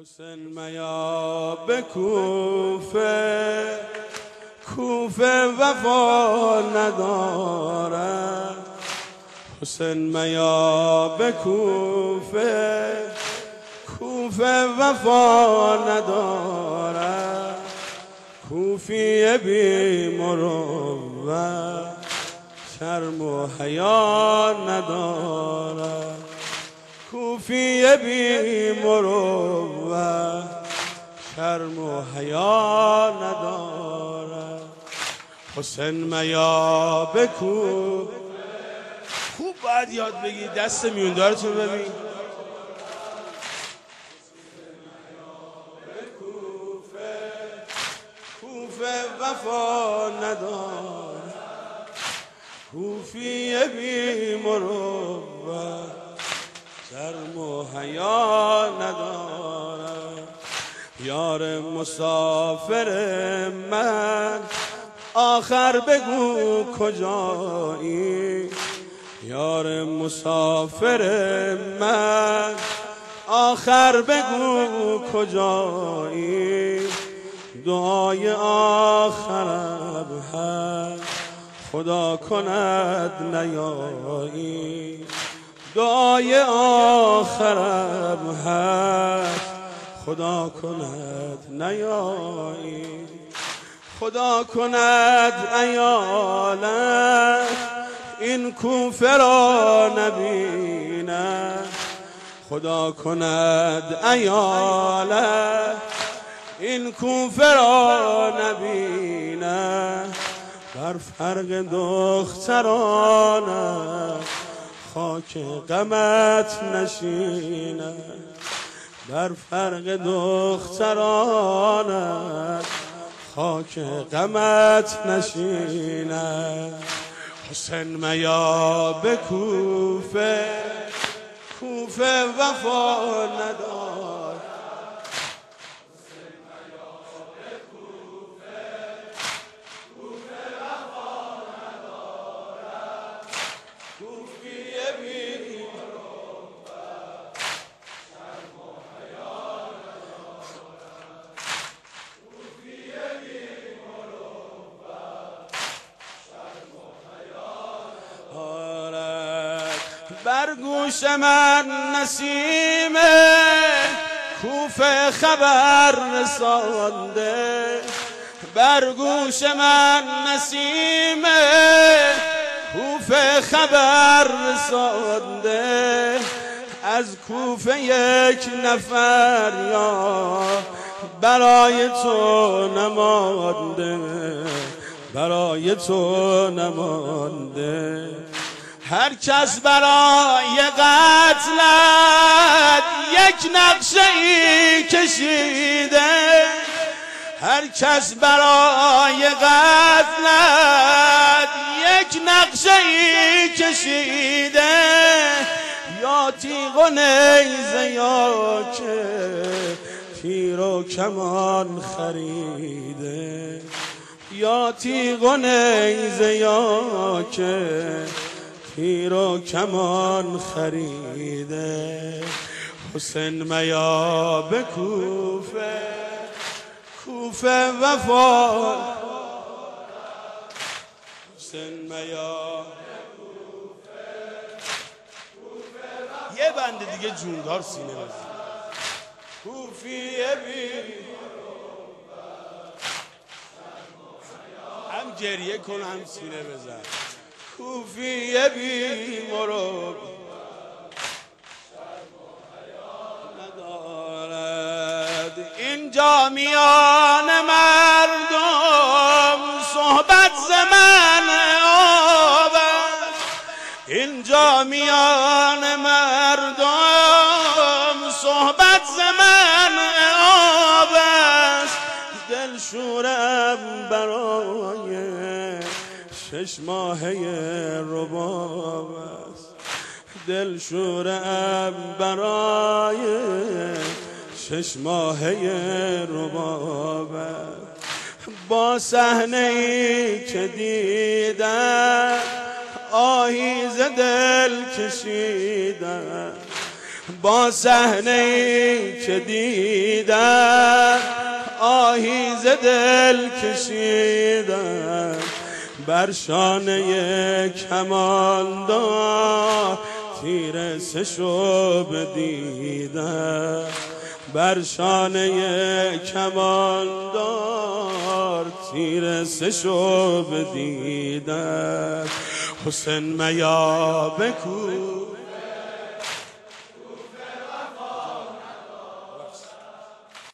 حسین میا به کوفه، کوفه وفا ندارد. حسین میا به کوفه، کوفه وفا ندارد. کوفی بی مروت، شرم و حیا ندارد. کوفی بی مروت، شرم و حیا ندارد. حسین میا به کوفه. خوب باید یاد بگی، دست میوندارتون ببین. کوفه وفا ندارد. کوفی بی مروت، شرم و حیا ندارد. یار مسافر من، آخر بگو کجایی؟ یار مسافر من، آخر بگو کجایی؟ دعای آخرم هست، خدا کند نیایی. دعای آخرم هست، خدا کند نیایی. خدا کند ایالت این کوفه را نبیند. خدا کند ایالت این کوفه را نبیند. بر فرق دخترانت خاک غمت نشیند. بر فرق دخترانت خاک غمت نشیند. حسین میا به کوفه، کوفه وفا ندارد. حسین میا به کوفه، کوفه وفا ندارد. کوفی بی مروت، شرم و حیا ندارد. کوفی بی مروت، شرم و حیا ندارد. بر گوش من نسیم کوفه خبر رسانده. بر گوش من نسیم کوفه خبر رسانده. از کوفه یک نفر یا برای تو نمانده. برای تو نمانده. هر کس برای قتلت یک نقشه ای کشیده. هر کس برای قتلت یک نقشه ای کشیده. یا تیغ و نیزه یا که تیر و کمان خریده. یا تیغ و نیزه یا که تیر و کمان خریده. حسین میا به کوفه، کوفه وفا. حسین میا به کوفه، کوفه وفا. یه بند دیگه جوندار سینه بزن. کوفی بی هم گریه کن هم سینه بزن. کوفی بی مروت، شرم و حیا ندارد. اینجا میان مردم صحبت ز من آب است. اینجا میان مردم صحبت ز من آب است. دلشورم برای 6 ماهه رباب است. دلشورم برای 6 ماهه رباب است. با صحنه ای که دیدم آهی ز دل کشیدم. با صحنه‌ای که دیدم آهی ز دل کشیدم، بر شانه کماندار تیر سه‌شو بدیدم، بر شانه کماندار تیر سه‌شو بدیدم. حسین میا بکو